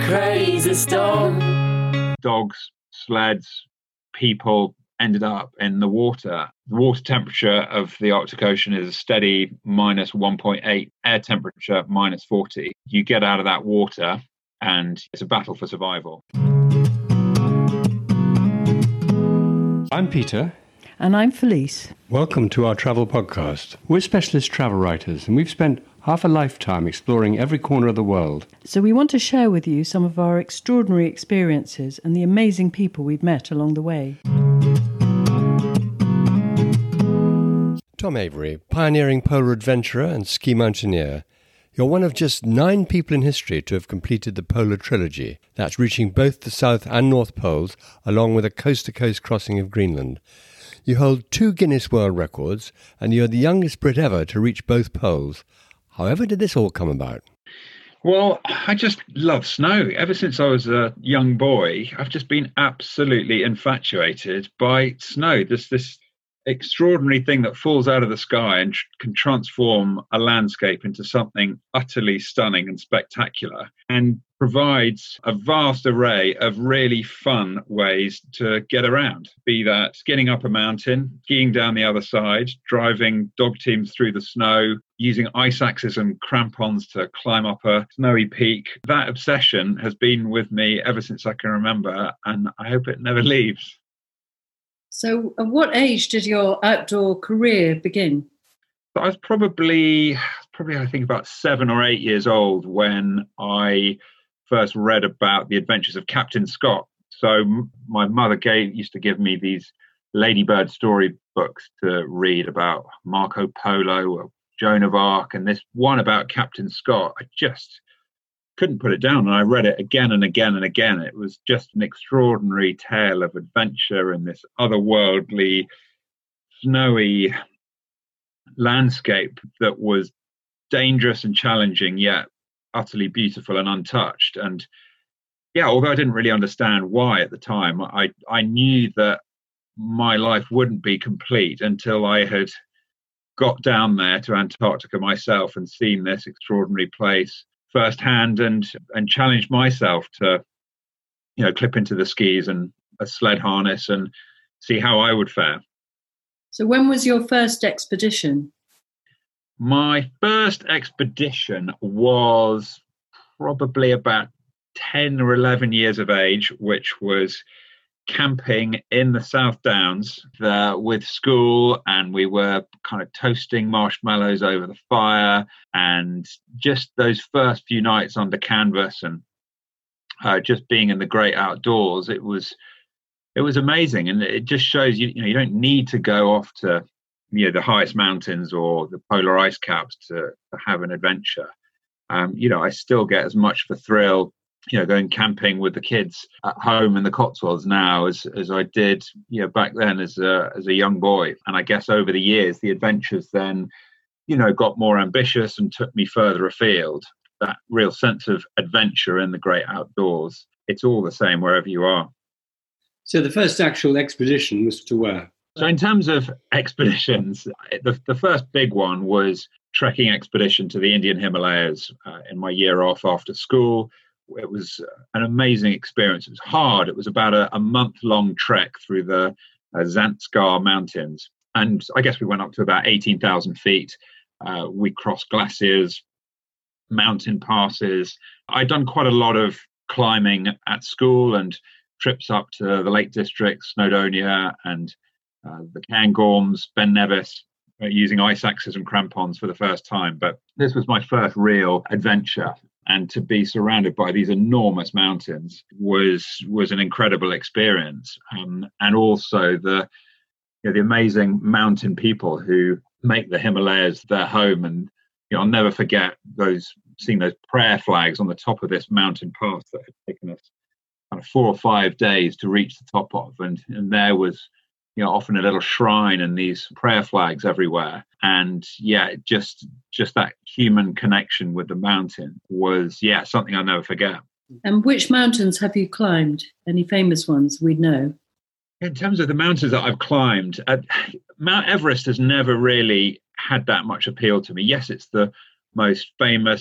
crazy storm. Dogs, sleds, people ended up in the water. The water temperature of the Arctic Ocean is a steady minus 1.8, air temperature minus 40. You get out of that water and it's a battle for survival. I'm Peter. And I'm Felice. Welcome to our travel podcast. We're specialist travel writers and we've spent half a lifetime exploring every corner of the world. So we want to share with you some of our extraordinary experiences and the amazing people we've met along the way. Tom Avery, pioneering polar adventurer and ski mountaineer. You're one of just 9 people in history to have completed the Polar Trilogy. That's reaching both the South and North Poles, along with a coast-to-coast crossing of Greenland. You hold 2 Guinness World Records, and you're the youngest Brit ever to reach both poles. However did this all come about? Well, I just love snow. Ever since I was a young boy, I've just been absolutely infatuated by snow. There's this extraordinary thing that falls out of the sky and can transform a landscape into something utterly stunning and spectacular, and provides a vast array of really fun ways to get around, be that skiing up a mountain, skiing down the other side, driving dog teams through the snow, using ice axes and crampons to climb up a snowy peak. That obsession has been with me ever since I can remember, and I hope it never leaves. So at what age did your outdoor career begin? I was probably I think about 7 or 8 years old when I first read about the adventures of Captain Scott. So my mother used to give me these Ladybird story books to read about Marco Polo or Joan of Arc, and this one about Captain Scott. I just couldn't put it down, and I read it again and again and again. It was just an extraordinary tale of adventure in this otherworldly, snowy landscape that was dangerous and challenging, yet utterly beautiful and untouched. And yeah, although I didn't really understand why at the time, I knew that my life wouldn't be complete until I had got down there to Antarctica myself and seen this extraordinary place firsthand and challenged myself to, clip into the skis and a sled harness and see how I would fare. So when was your first expedition? My first expedition was probably about 10 or 11 years of age, which was camping in the South Downs with school, and we were kind of toasting marshmallows over the fire, and just those first few nights under canvas and just being in the great outdoors, it was amazing. And it just shows you don't need to go off to the highest mountains or the polar ice caps to have an adventure. I still get as much of a thrill going camping with the kids at home in the Cotswolds now as I did back then as a young boy. And I guess over the years the adventures then got more ambitious and took me further afield. That real sense of adventure in the great outdoors, it's all the same wherever you are. So the first actual expedition was to where? So in terms of expeditions, the first big one was trekking expedition to the Indian Himalayas in my year off after school. It was an amazing experience. It was hard. It was about a month-long trek through the Zanskar Mountains. And I guess we went up to about 18,000 feet. We crossed glaciers, mountain passes. I'd done quite a lot of climbing at school and trips up to the Lake District, Snowdonia, and the Cairngorms, Ben Nevis, using ice axes and crampons for the first time. But this was my first real adventure. And to be surrounded by these enormous mountains was an incredible experience. And also the amazing mountain people who make the Himalayas their home. And I'll never forget seeing those prayer flags on the top of this mountain pass that had taken us kind of 4 or 5 days to reach the top of. And there was often a little shrine and these prayer flags everywhere. And just that human connection with the mountain was, something I'll never forget. And which mountains have you climbed? Any famous ones we'd know? In terms of the mountains that I've climbed, Mount Everest has never really had that much appeal to me. Yes, it's the most famous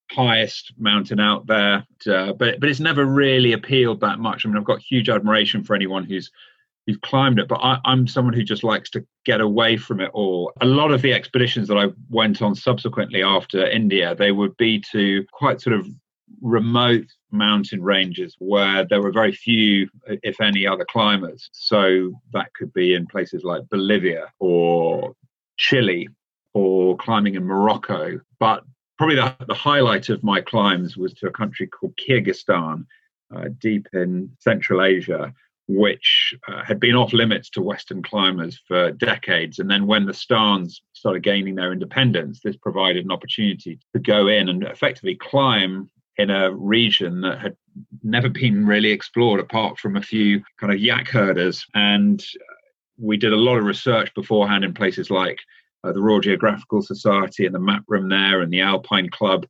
highest mountain out there, but it's never really appealed that much. I mean, I've got huge admiration for anyone who's climbed it, but I'm someone who just likes to get away from it all. A lot of the expeditions that I went on subsequently after India, they would be to quite sort of remote mountain ranges where there were very few, if any, other climbers. So that could be in places like Bolivia or Chile or climbing in Morocco. But probably the highlight of my climbs was to a country called Kyrgyzstan, deep in Central Asia, which had been off limits to Western climbers for decades. And then when the Stans started gaining their independence, this provided an opportunity to go in and effectively climb in a region that had never been really explored apart from a few kind of yak herders. And we did a lot of research beforehand in places like the Royal Geographical Society and the map room there and the Alpine Club,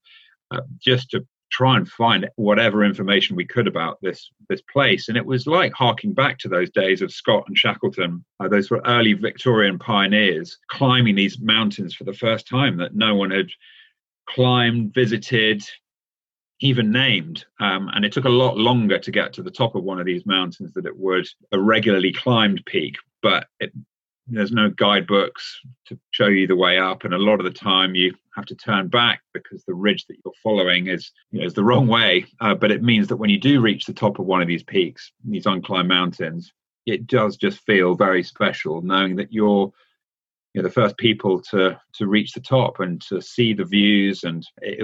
just to try and find whatever information we could about this place. And it was like harking back to those days of Scott and Shackleton, those were early Victorian pioneers climbing these mountains for the first time that no one had climbed, visited, even named. And it took a lot longer to get to the top of one of these mountains than it would a regularly climbed peak. But there's no guidebooks to show you the way up, and a lot of the time you have to turn back because the ridge that you're following is the wrong way. But it means that when you do reach the top of one of these peaks, these unclimbed mountains, it does just feel very special knowing that you're the first people to reach the top and to see the views. And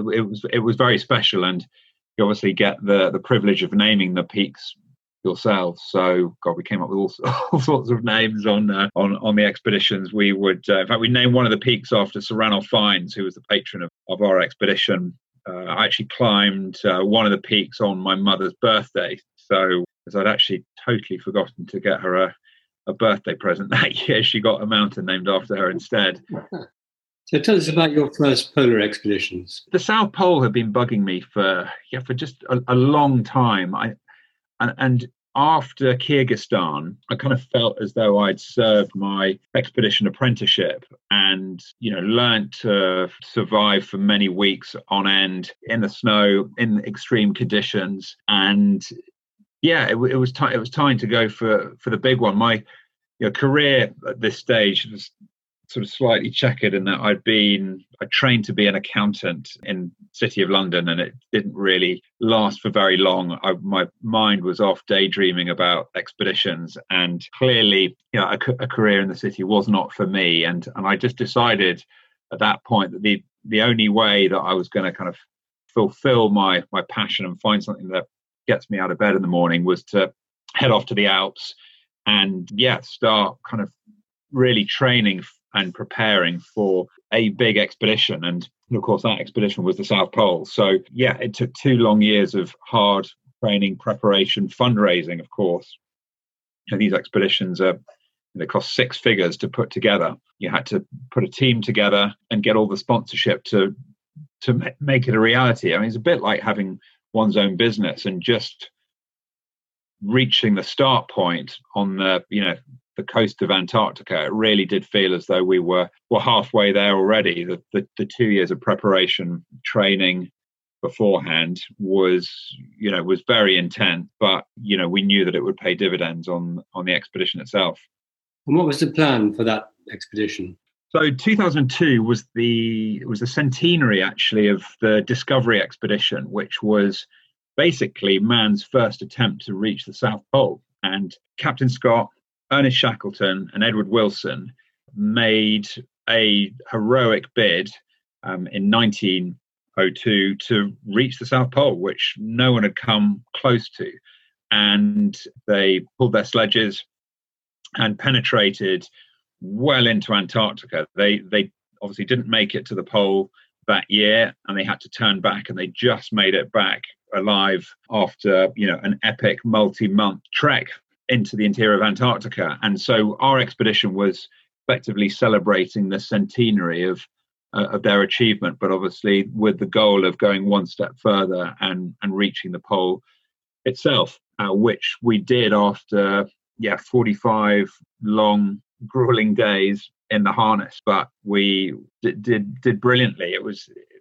it was very special. And you obviously get the privilege of naming the peaks yourself. So God, we came up with all sorts of names on the expeditions. We would in fact we named one of the peaks after Sir Ranulph Fiennes, who was the patron of our expedition. I actually climbed one of the peaks on my mother's birthday, so because I'd actually totally forgotten to get her a birthday present that year, she got a mountain named after her instead. So tell us about your first polar expeditions. The South Pole had been bugging me for just a long time. And after Kyrgyzstan, I kind of felt as though I'd served my expedition apprenticeship and, learned to survive for many weeks on end in the snow, in extreme conditions. And it was time to go for the big one. My career at this stage was sort of slightly checkered in that I trained to be an accountant in the City of London, and it didn't really last for very long. My mind was off daydreaming about expeditions, and clearly a career in the city was not for me. And I just decided at that point that the only way that I was going to kind of fulfill my passion and find something that gets me out of bed in the morning was to head off to the Alps and start kind of really training and preparing for a big expedition. And of course, that expedition was the South Pole. So it took 2 long years of hard training, preparation, fundraising, of course. These expeditions they cost 6 figures to put together. You had to put a team together and get all the sponsorship to make it a reality. I mean, it's a bit like having one's own business and just reaching the start point on the coast of Antarctica. It really did feel as though we were halfway there already. The 2 years of preparation, training beforehand was very intense, but we knew that it would pay dividends on the expedition itself. And what was the plan for that expedition? So 2002 was the centenary actually of the Discovery expedition, which was basically man's first attempt to reach the South Pole. And Captain Scott, Ernest Shackleton and Edward Wilson made a heroic bid in 1902 to reach the South Pole, which no one had come close to. And they pulled their sledges and penetrated well into Antarctica. They obviously didn't make it to the pole that year, and they had to turn back, and they just made it back alive after an epic multi-month trek into the interior of Antarctica. And so our expedition was effectively celebrating the centenary of their achievement, but obviously with the goal of going one step further and reaching the pole itself, which we did after 45 long grueling days in the harness. But we did brilliantly. It was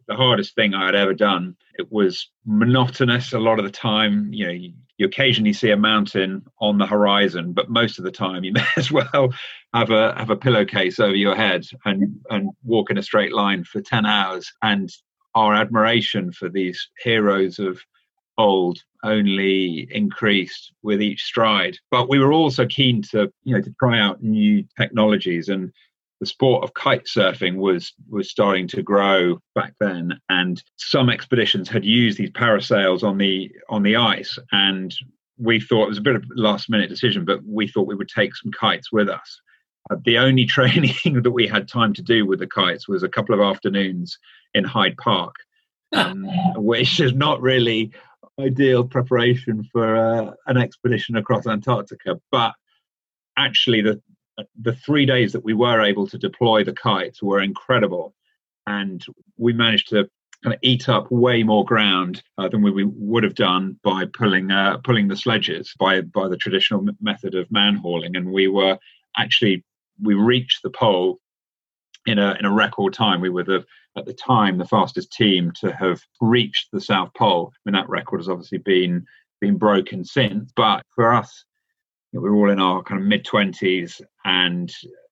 the hardest thing I had ever done. It was monotonous a lot of the time. You occasionally see a mountain on the horizon, but most of the time you may as well have a pillowcase over your head and walk in a straight line for 10 hours. And our admiration for these heroes of old only increased with each stride. But we were also keen to try out new technologies, and the sport of kite surfing was starting to grow back then, and some expeditions had used these parasails on the ice, and we thought it was a bit of a last minute decision, but we thought we would take some kites with us. The only training that we had time to do with the kites was a couple of afternoons in Hyde Park, which is not really ideal preparation for an expedition across Antarctica. But actually the 3 days that we were able to deploy the kites were incredible, and we managed to kind of eat up way more ground than we would have done by pulling the sledges by the traditional method of man hauling. And we reached the pole in a record time. We were at the time the fastest team to have reached the South Pole. I mean, that record has obviously been broken since, but for us, we were all in our kind of mid-20s, and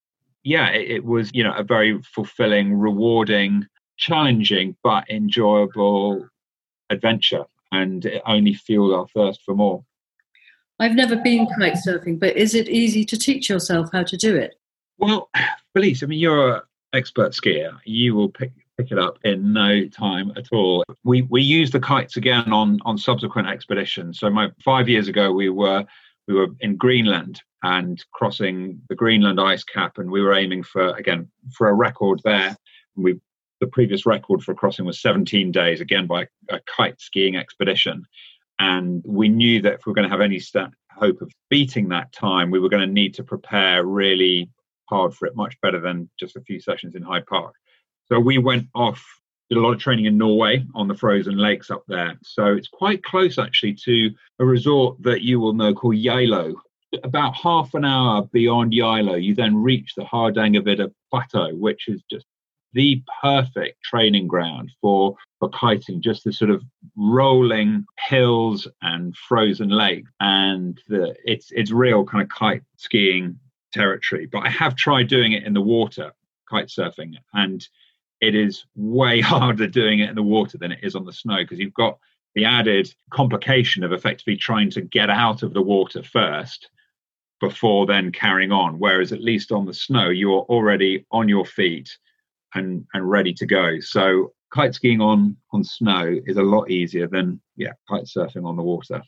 it was a very fulfilling, rewarding, challenging but enjoyable adventure, and it only fueled our thirst for more. I've never been kite surfing, but is it easy to teach yourself how to do it? Well, Felice, I mean, you're an expert skier. You will pick it up in no time at all. We used the kites again on subsequent expeditions. So 5 years ago, we were in Greenland and crossing the Greenland ice cap, and we were aiming for a record there. The previous record for crossing was 17 days, again by a kite skiing expedition. And we knew that if we were going to have any hope of beating that time, we were going to need to prepare really hard for it, much better than just a few sessions in Hyde Park. So we went off, did a lot of training in Norway on the frozen lakes up there. So it's quite close actually to a resort that you will know called Geilo. About half an hour beyond Geilo, you then reach the Hardangervidda Plateau, which is just the perfect training ground for kiting, just the sort of rolling hills and frozen lake. And it's real kind of kite skiing territory. But I have tried doing it in the water, kite surfing, and it is way harder doing it in the water than it is on the snow, because you've got the added complication of effectively trying to get out of the water first before then carrying on. Whereas at least on the snow, you're already on your feet and ready to go. So kite skiing on snow is a lot easier than kite surfing on the water.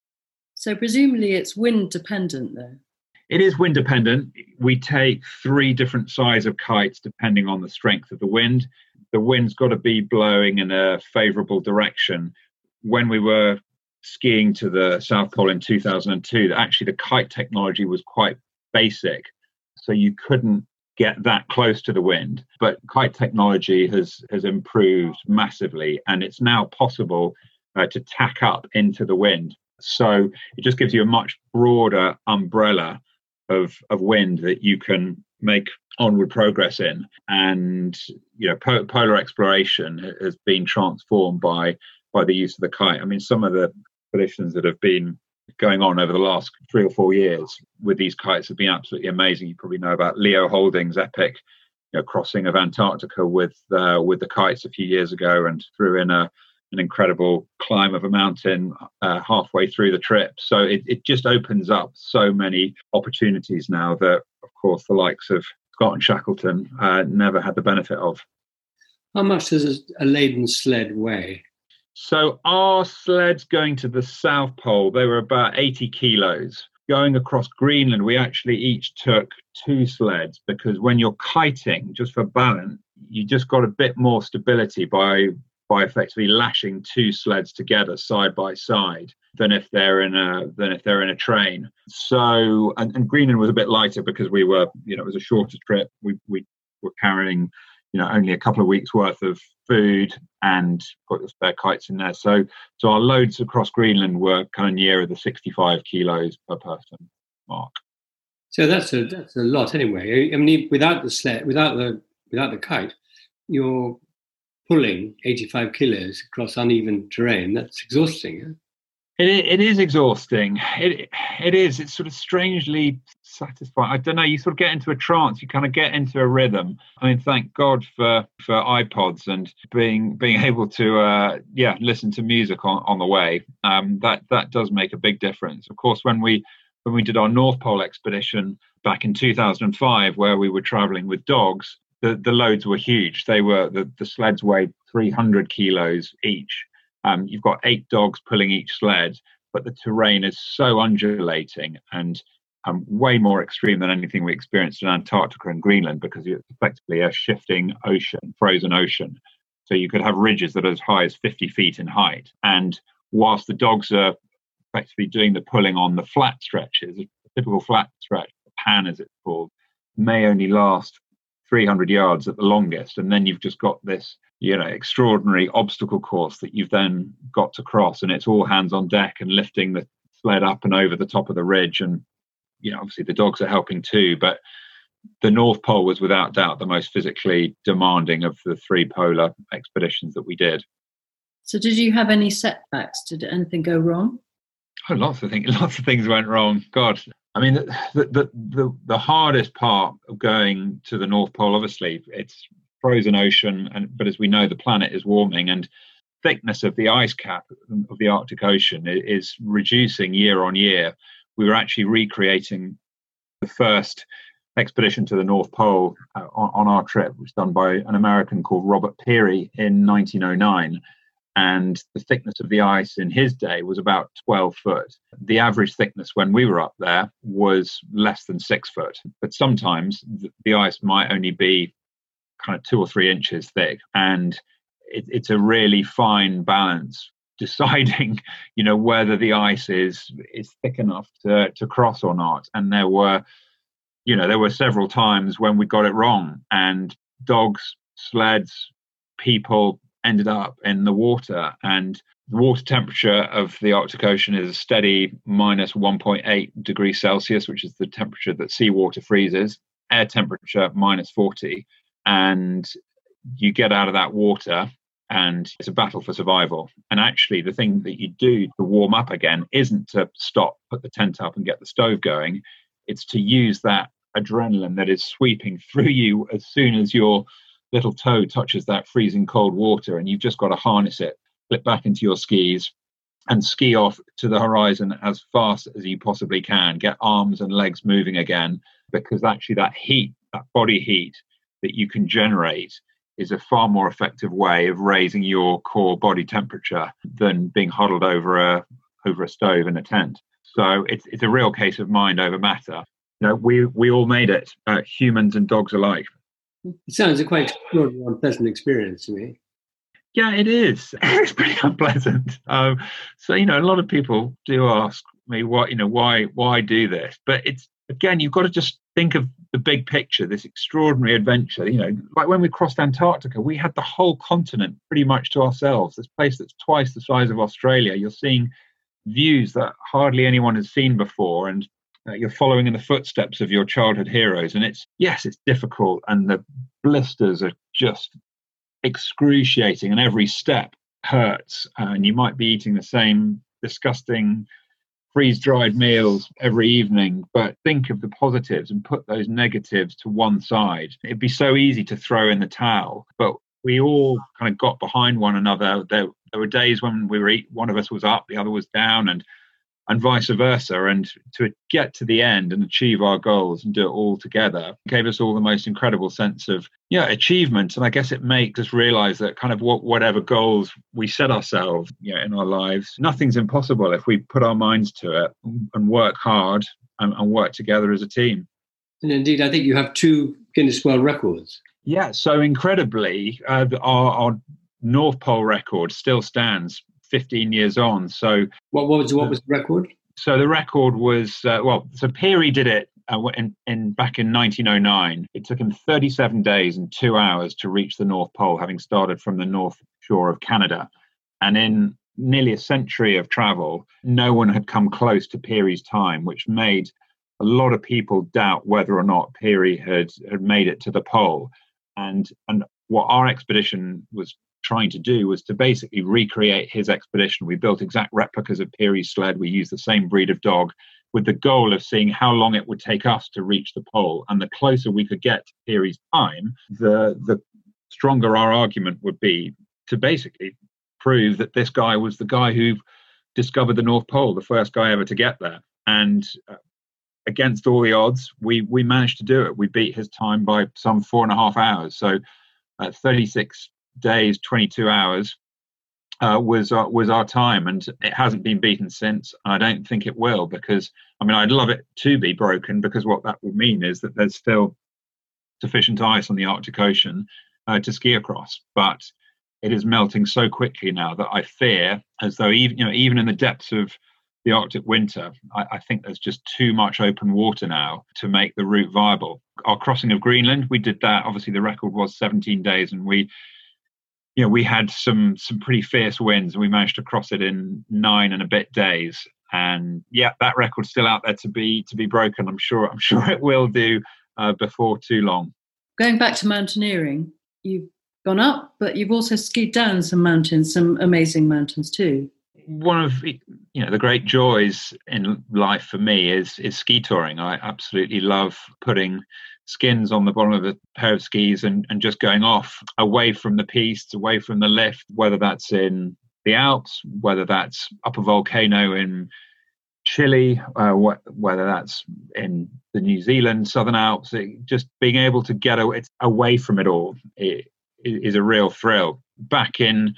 So presumably it's wind dependent though. It is wind dependent. We take 3 different sizes of kites depending on the strength of the wind. The wind's got to be blowing in a favourable direction. When we were skiing to the South Pole in 2002, actually the kite technology was quite basic, so you couldn't get that close to the wind. But kite technology has improved massively, and it's now possible to tack up into the wind. So it just gives you a much broader umbrella of wind that you can make onward progress in. And polar exploration has been transformed by the use of the kite. I mean, some of the expeditions that have been going on over the last 3 or 4 years with these kites have been absolutely amazing. You probably know about Leo Holdings' epic crossing of Antarctica with the kites a few years ago, and threw in an incredible climb of a mountain halfway through the trip. So it just opens up so many opportunities now that, of course, the likes of Scott and Shackleton never had the benefit of. How much does a laden sled weigh? So our sleds going to the South Pole, they were about 80 kilos. Going across Greenland, we actually each took 2 sleds, because when you're kiting, just for balance, you just got a bit more stability by effectively lashing 2 sleds together side by side than if they're in a train. So and Greenland was a bit lighter because we were, it was a shorter trip. We were carrying, only a couple of weeks worth of food and put the spare kites in there. So our loads across Greenland were kind of nearer the 65 kilos per person mark. So that's a lot anyway. I mean, without the sled, without the kite, you're pulling 85 kilos across uneven terrain. That's exhausting. Huh? It is exhausting. It is. It's sort of strangely satisfying. I don't know. You sort of get into a trance. You kind of get into a rhythm. I mean, thank God for iPods and being able to listen to music on the way. That does make a big difference. Of course, when we did our North Pole expedition back in 2005, where we were traveling with dogs, the loads were huge. They were the sleds weighed 300 kilos each. You've got 8 dogs pulling each sled, but the terrain is so undulating and way more extreme than anything we experienced in Antarctica and Greenland, because it's effectively a shifting ocean, frozen ocean. So you could have ridges that are as high as 50 feet in height. And whilst the dogs are effectively doing the pulling on the flat stretches, a typical flat stretch, the pan as it's called, may only last 300 yards at the longest. And then you've just got this extraordinary obstacle course that you've then got to cross, and it's all hands on deck and lifting the sled up and over the top of the ridge. And obviously the dogs are helping too, but the North Pole was without doubt the most physically demanding of the 3 polar expeditions that we did. So did you have any setbacks? Did anything go wrong? Oh, lots of things went wrong. God, I mean, the hardest part of going to the North Pole, obviously, it's frozen ocean, but as we know, the planet is warming, and thickness of the ice cap of the Arctic Ocean is reducing year on year. We were actually recreating the first expedition to the North Pole on our trip, which was done by an American called Robert Peary in 1909. And the thickness of the ice in his day was about 12 foot. The average thickness when we were up there was less than 6 foot. But sometimes the ice might only be kind of 2 or 3 inches thick. And it's a really fine balance deciding, whether the ice is thick enough to cross or not. And there were several times when we got it wrong, and dogs, sleds, people ended up in the water. And the water temperature of the Arctic Ocean is a steady minus 1.8 degrees Celsius, which is the temperature that seawater freezes. Air temperature minus 40. And you get out of that water and it's a battle for survival. And actually the thing that you do to warm up again isn't to stop, put the tent up and get the stove going. It's to use that adrenaline that is sweeping through you as soon as your little toe touches that freezing cold water, and you've just got to harness it, flip back into your skis and ski off to the horizon as fast as you possibly can, get arms and legs moving again, because actually that heat, that body heat that you can generate is a far more effective way of raising your core body temperature than being huddled over a stove in a tent. So it's a real case of mind over matter. We all made it, humans and dogs alike. It sounds a quite extraordinary, unpleasant experience to me. Yeah, it is. It's pretty unpleasant. So a lot of people do ask me, why do this? But it's, again, you've got to just think of the big picture, this extraordinary adventure. Like when we crossed Antarctica, we had the whole continent pretty much to ourselves. This place that's twice the size of Australia. You're seeing views that hardly anyone has seen before, and you're following in the footsteps of your childhood heroes. And it's difficult, and the blisters are just excruciating, and every step hurts, and you might be eating the same disgusting freeze-dried meals every evening. But think of the positives and put those negatives to one side. It'd be so easy to throw in the towel, but we all kind of got behind one another. There were days when one of us was up, the other was down, and vice versa. And to get to the end and achieve our goals and do it all together gave us all the most incredible sense of achievement. And I guess it makes us realize that kind of whatever goals we set ourselves in our lives, nothing's impossible if we put our minds to it and work hard and work together as a team. And indeed, I think you have 2 Guinness World Records. Yeah, so incredibly, our North Pole record still stands 15 years on. So what was the record? So the record was so Peary did it back in 1909. It took him 37 days and 2 hours to reach the North Pole, having started from the north shore of Canada. And in nearly a century of travel, no one had come close to Peary's time, which made a lot of people doubt whether or not Peary had made it to the pole. And what our expedition was trying to do was to basically recreate his expedition. We built exact replicas of Peary's sled. We used the same breed of dog with the goal of seeing how long it would take us to reach the pole. And the closer we could get to Peary's time, the stronger our argument would be to basically prove that this guy was the guy who discovered the North Pole, the first guy ever to get there. And against all the odds, we managed to do it. We beat his time by some 4.5 hours. So 36 days, 22 hours was our time, and it hasn't been beaten since. I don't think it will, because I'd love it to be broken, because what that would mean is that there's still sufficient ice on the Arctic Ocean to ski across. But it is melting so quickly now that I fear, as though even in the depths of the Arctic winter, I think there's just too much open water now to make the route viable. Our crossing of Greenland, we did that. Obviously, the record was 17 days, and we had some pretty fierce winds, and we managed to cross it in 9 and a bit days. And yeah, that record's still out there to be broken. I'm sure it will do before too long. Going back to mountaineering, you've gone up, but you've also skied down some mountains, some amazing mountains too. One of the great joys in life for me is ski touring. I absolutely love putting skins on the bottom of a pair of skis and just going off away from the piste, away from the lift, whether that's in the Alps, whether that's up a volcano in Chile, whether that's in the New Zealand Southern Alps. Just being able to get away from it all is a real thrill. Back in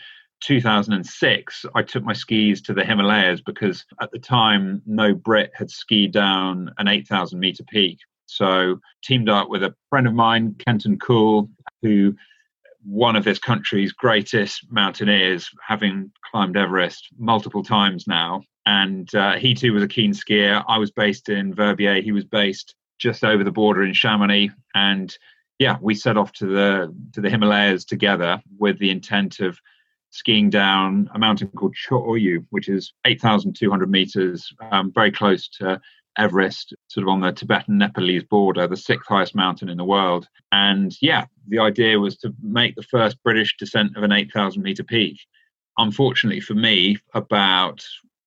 2006, I took my skis to the Himalayas because at the time no Brit had skied down an 8,000 meter peak. So teamed up with a friend of mine, Kenton Cool, who one of this country's greatest mountaineers, having climbed Everest multiple times now. And he too was a keen skier. I was based in Verbier. He was based just over the border in Chamonix. And yeah, we set off to the Himalayas together with the intent of skiing down a mountain called Cho Oyu, which is 8,200 meters, very close to Everest, sort of on the Tibetan-Nepalese border, the 6th highest mountain in the world. And yeah, the idea was to make the first British descent of an 8,000 meter peak. Unfortunately for me, about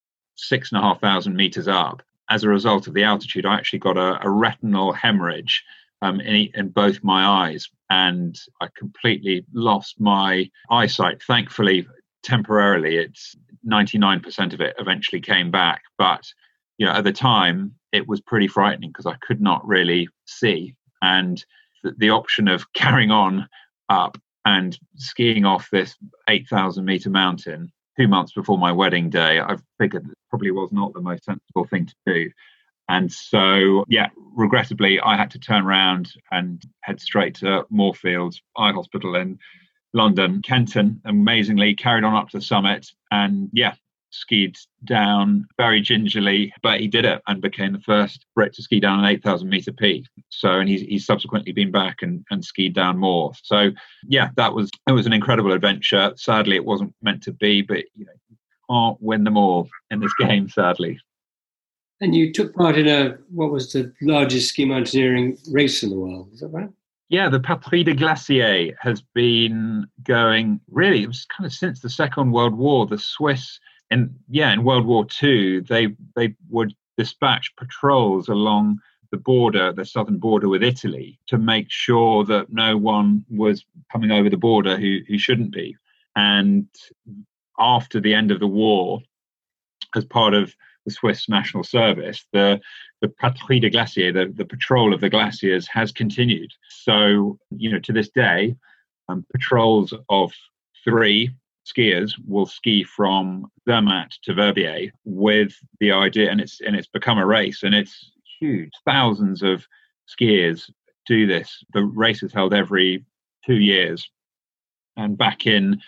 6,500 meters up, as a result of the altitude, I actually got a retinal hemorrhage in both my eyes, and I completely lost my eyesight. Thankfully, temporarily, it's 99% of it eventually came back. But at the time, it was pretty frightening because I could not really see. And the option of carrying on up and skiing off this 8,000 meter mountain 2 months before my wedding day, I figured it probably was not the most sensible thing to do. And so, yeah, regrettably, I had to turn around and head straight to Moorfields Eye Hospital in London. Kenton amazingly carried on up to the summit and, yeah, skied down very gingerly, but he did it and became the first Brit to ski down an 8,000 meter peak. So, and he's subsequently been back and skied down more. So, yeah, it was an incredible adventure. Sadly, it wasn't meant to be, but you can't win them all in this game, sadly. And you took part in what was the largest ski mountaineering race in the world, is that right? Yeah, the Patrie des Glaciers has been going, really, it was kind of since the Second World War. The Swiss, in World War II, they would dispatch patrols along the border, the southern border with Italy, to make sure that no one was coming over the border who shouldn't be. And after the end of the war, as part of the Swiss National Service, the Patrie des Glaciers, the patrol of the glaciers, has continued. So, to this day, patrols of 3 skiers will ski from Zermatt to Verbier with the idea, and it's become a race, and it's huge. Thousands of skiers do this. The race is held every 2 years. And back in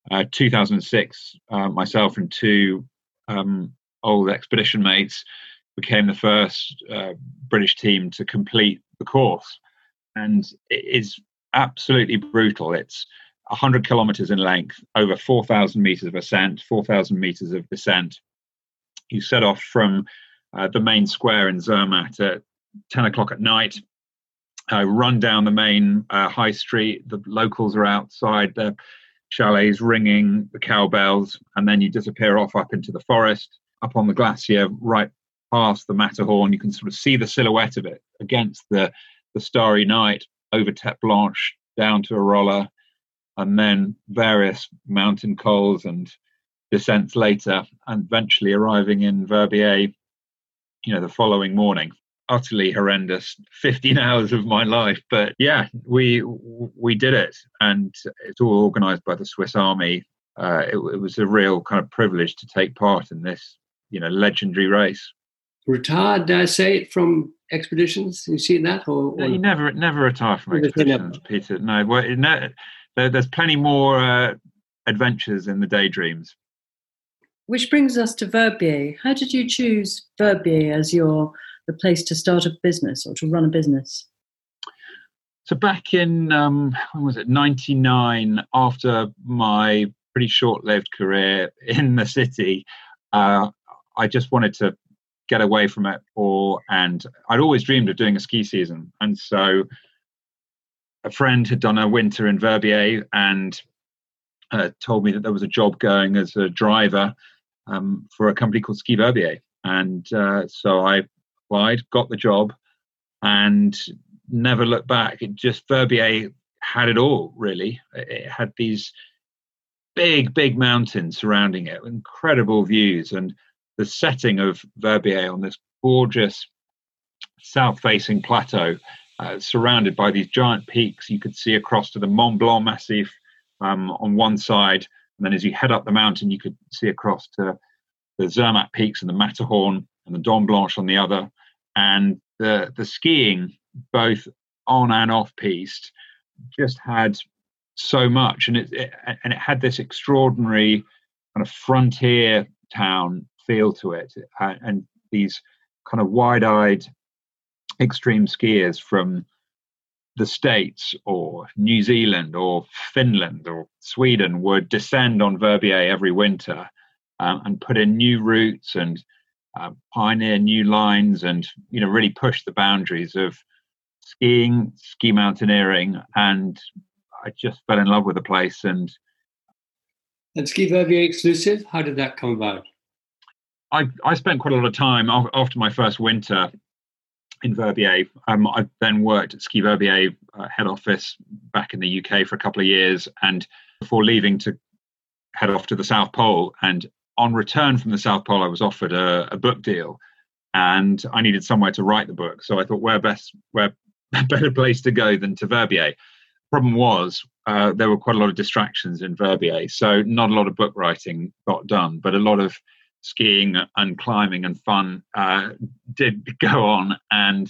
2006, myself and 2 old expedition mates became the first British team to complete the course. And it is absolutely brutal. It's 100 kilometers in length, over 4,000 meters of ascent, 4,000 meters of descent. You set off from the main square in Zermatt at 10 o'clock at night, run down the main high street. The locals are outside. They're chalets ringing the cowbells, and then you disappear off up into the forest, up on the glacier, right past the Matterhorn. You can sort of see the silhouette of it against the starry night, over Tete Blanche, down to Arolla, and then various mountain cols and descents later, and eventually arriving in Verbier, the following morning. Utterly horrendous 15 hours of my life, but yeah, we did it, and it's all organised by the Swiss Army. It was a real kind of privilege to take part in this, legendary race. Retired, dare I say, from expeditions? You see that, or you never retire from expeditions, Peter. No, there's plenty more adventures in the daydreams. Which brings us to Verbier. How did you choose Verbier as the place to start a business or to run a business? So back in, when was it, 99, after my pretty short-lived career in the city, I just wanted to get away from it all. And I'd always dreamed of doing a ski season. And so a friend had done a winter in Verbier and told me that there was a job going as a driver for a company called Ski Verbier. And so I applied, got the job, and never looked back. Verbier had it all, really. It had these big mountains surrounding it, incredible views, and the setting of Verbier on this gorgeous south-facing plateau, surrounded by these giant peaks. You could see across to the Mont Blanc Massif on one side, and then as you head up the mountain, you could see across to the Zermatt peaks and the Matterhorn and the Dent Blanche on the other. And the skiing, both on and off piste, just had so much, and it had this extraordinary kind of frontier town feel to it, and these kind of wide-eyed extreme skiers from the States or New Zealand or Finland or Sweden would descend on Verbier every winter and put in new routes and pioneer new lines, and really push the boundaries of skiing, ski mountaineering. And I just fell in love with the place. And Ski Verbier exclusive, how did that come about? I spent quite a lot of time after my first winter in Verbier. I then worked at Ski Verbier head office back in the UK for a couple of years, and before leaving to head off to the South Pole. And on return from the South Pole, I was offered a book deal, and I needed somewhere to write the book. So I thought, where a better place to go than to Verbier? Problem was, there were quite a lot of distractions in Verbier, so not a lot of book writing got done, but a lot of skiing and climbing and fun did go on. And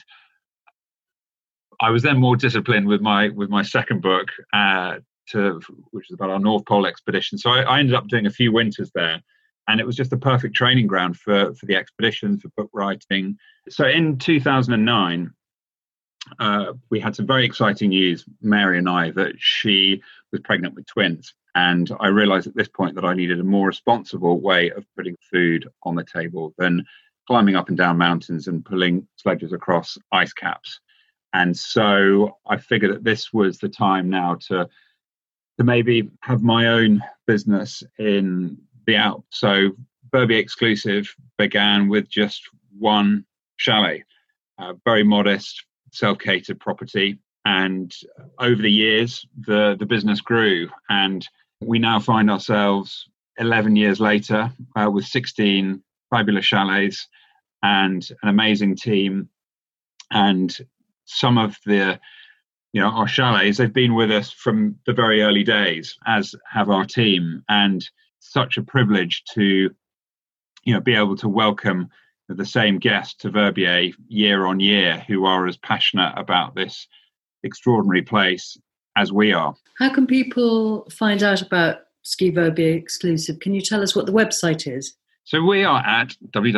I was then more disciplined with my second book, which is about our North Pole expedition. So I ended up doing a few winters there, and it was just the perfect training ground for the expedition, for book writing. So in 2009, we had some very exciting news, Mary and I, that she was pregnant with twins. And I realized at this point that I needed a more responsible way of putting food on the table than climbing up and down mountains and pulling sledges across ice caps. And so I figured that this was the time now to maybe have my own business in the Alps. So Verbier Exclusive began with just one chalet, very modest, self-catered property. And over the years, the business grew, and we now find ourselves 11 years later with 16 fabulous chalets and an amazing team. And some of our chalets, they've been with us from the very early days, as have our team. And such a privilege to, be able to welcome the same guests to Verbier year on year who are as passionate about this extraordinary place as we are. How can people find out about Ski Verbier Exclusive? Can you tell us what the website is? So we are at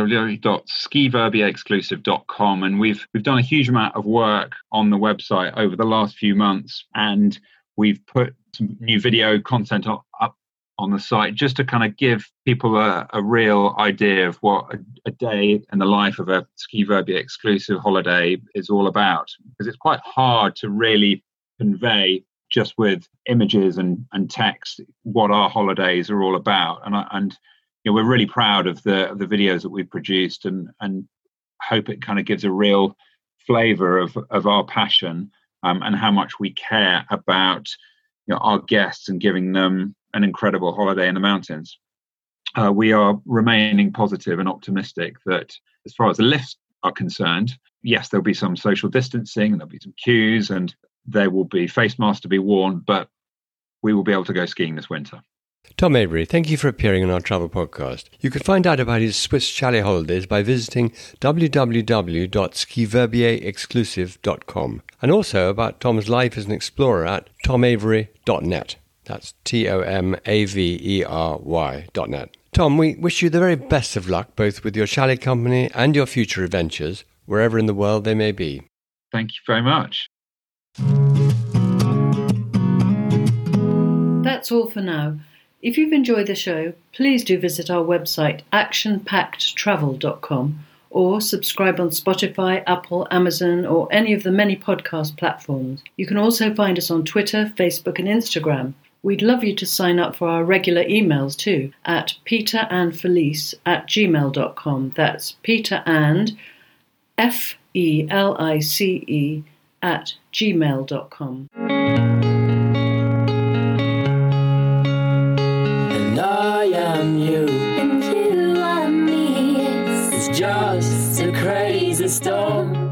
www.skiverbierexclusive.com, and we've done a huge amount of work on the website over the last few months, and we've put some new video content up on the site just to kind of give people a real idea of what a day in the life of a Ski Verbier Exclusive holiday is all about, because it's quite hard to really convey just with images and text what our holidays are all about. And we're really proud of the videos that we've produced, and hope it kind of gives a real flavour of our passion and how much we care about our guests and giving them an incredible holiday in the mountains. We are remaining positive and optimistic that as far as the lifts are concerned, yes, there'll be some social distancing and there'll be some queues and there will be face masks to be worn, but we will be able to go skiing this winter. Tom Avery, thank you for appearing on our travel podcast. You can find out about his Swiss chalet holidays by visiting www.skiverbierexclusive.com, and also about Tom's life as an explorer at tomavery.net. That's TOMAVERY.net. Tom, we wish you the very best of luck both with your chalet company and your future adventures, wherever in the world they may be. Thank you very much. That's all for now. If you've enjoyed the show, please do visit our website actionpackedtravel.com or subscribe on Spotify, Apple, Amazon or any of the many podcast platforms. You can also find us on Twitter, Facebook and Instagram. We'd love you to sign up for our regular emails too at peterandfelice@gmail.com. That's Peter and FELICE@gmail.com. And you and me, it's just a crazy storm.